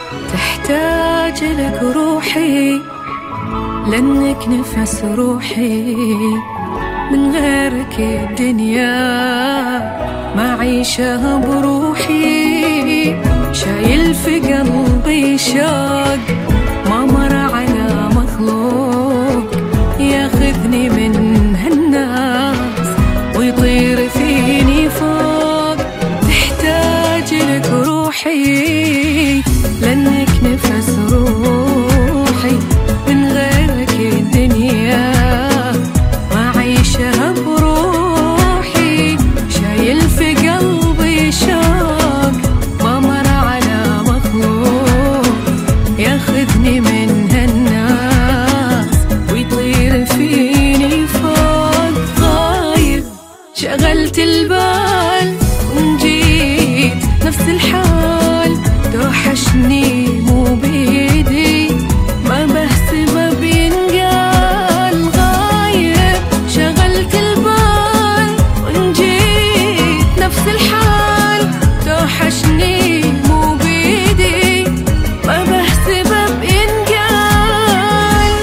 تحتاج لك روحي، لأنك نفس روحي، من غيرك الدنيا ما عيشها بروحي. شايل في قلبي شوق ما مر على مخلوق، ياخذني من هالناس ويطير فيني فوق. تحتاج لك روحي، لأنك نفس روحي، من غيرك الدنيا ما عيشها بروحي. شايل في قلبي شوق ما مر على مخلوق، ياخذني من هالناس ويطير فيني فوق. غايب شغلت البال ونجيت نفس الحال، توحشني مو بيدي ما بحسبه بينقال. غايب شغلت البال ونجيت نفس الحال، توحشني مو بيدي ما بحسبه بينقال.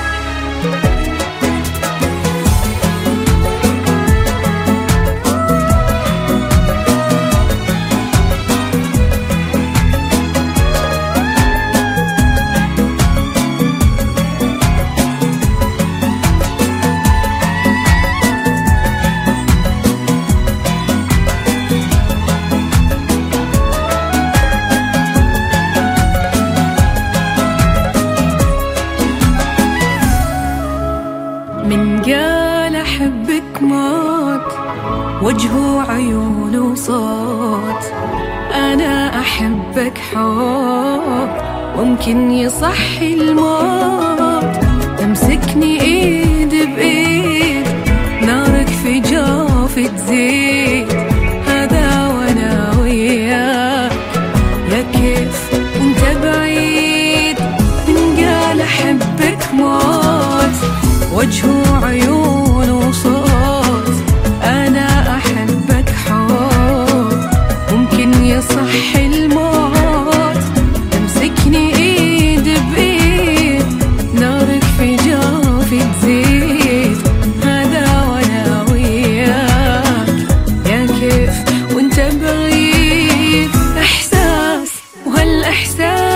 من قال أحبك موت، وجه وعيون وصوت. أنا أحبك حب ممكن يصحي الموت. تمسكني إيد بإيد، نارك في جوفي تزيد. هذا وأنا وياك، يا كيف وانت بعيد. من قال أحبك موت، وجه وعيون وصوت. أنا أحبك حب ممكن يصحي الموت. تمسكني إيد بإيد، نارك في جوفي تزيد. هذا وأنا وياك، يا كيف وانت بعيد. إحساس وهالإحساس